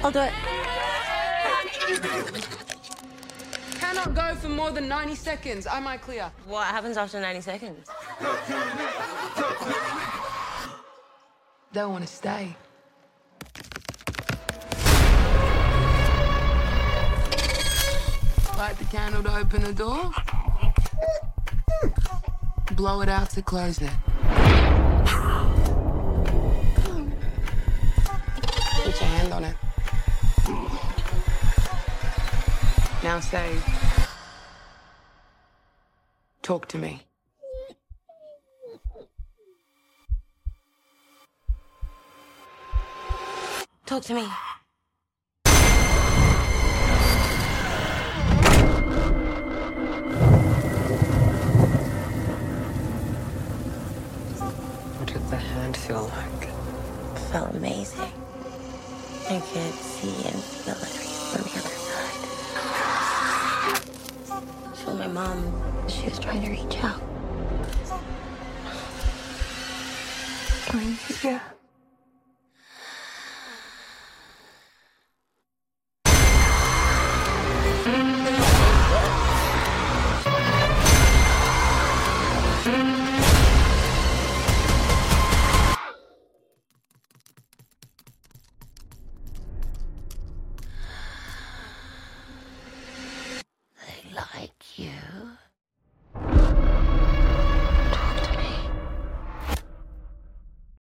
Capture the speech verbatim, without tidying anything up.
I'll do it. Cannot go for more than ninety seconds. Am I clear? What happens after ninety seconds? They want to stay. Light the candle to open the door. Blow it out to close it. Put your hand on it. Now say, talk to me. Talk to me. What did the hand feel like? It felt amazing. I could see and feel everything from the other side. So my mom, she was trying to reach out. Can I use you?